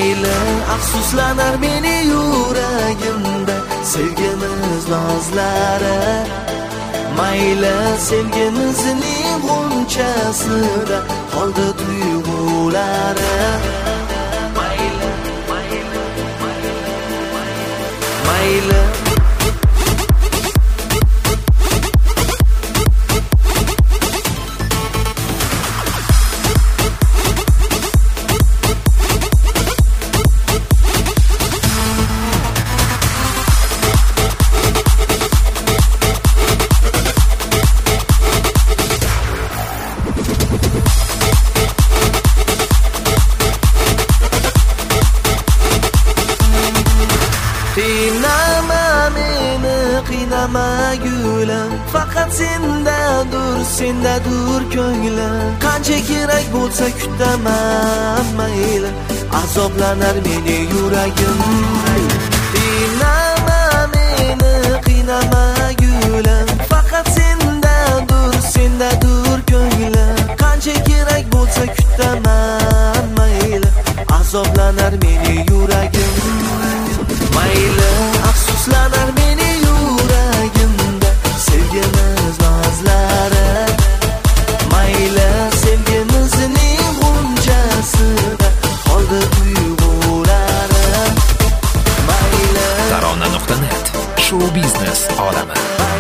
mayli afsuslanar meni yuragimda sevgimiz nozlari, mayli sevgimizning g'unchasida qoldi tuyg'ulari. Mayli qiynama gulim, faqat sendadur ko'nglim. Qancha kerak bo'lsa kutaman mayli, azoblanar meni yuragim. Qiynama gulim, faqat sendadur ko'nglim. Qancha kerak bo'lsa kutaman mayli, azoblanar meni yuragim. Mayli afsuslanar meni yuragimda sevgimiz nozlari, mayli sevgimizning g'unchasida qoldi tuyg'ulari. Mayli Tarona.net show biznes olami.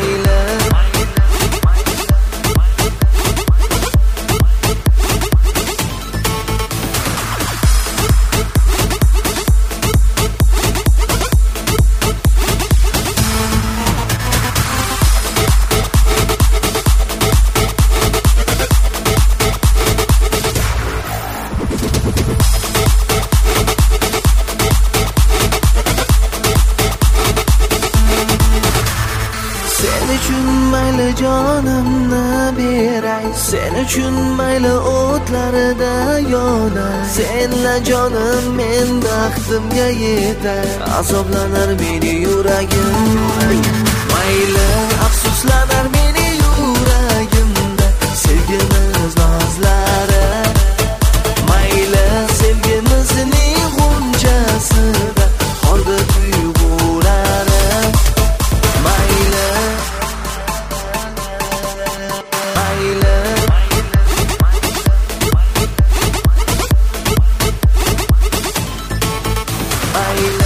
Jonimni beray, sen uchun mayli o'tlarida yonay. Senla jonim men baxtimga yetar, azoblanar meni yuragim. Mayli afsuslanar meni yuragimda sevgimiz nozlari, mayli sevgimizning g'unchasida qoldi tuyg'ulari. Mayli mayli